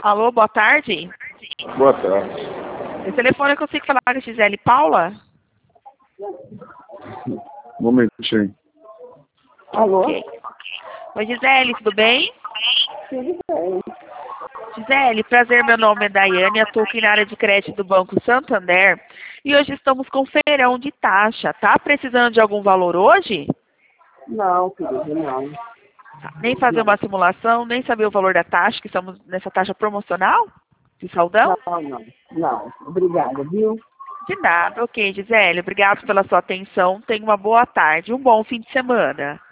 Alô, boa tarde. Boa tarde. Esse telefone eu consigo falar com a Gisele Paula? Um momentinho. Alô? Ok. Oi, Gisele, tudo bem? Tudo bem. Gisele, prazer, meu nome é Daiane, atuo aqui na área de crédito do Banco Santander e hoje estamos com feirão de taxa. Tá precisando de algum valor hoje? Não, querido, não. Nem fazer uma simulação, nem saber o valor da taxa, que estamos nessa taxa promocional de saldão? Não. Obrigada, viu? De nada. Ok, Gisele, obrigado pela sua atenção. Tenha uma boa tarde, um bom fim de semana.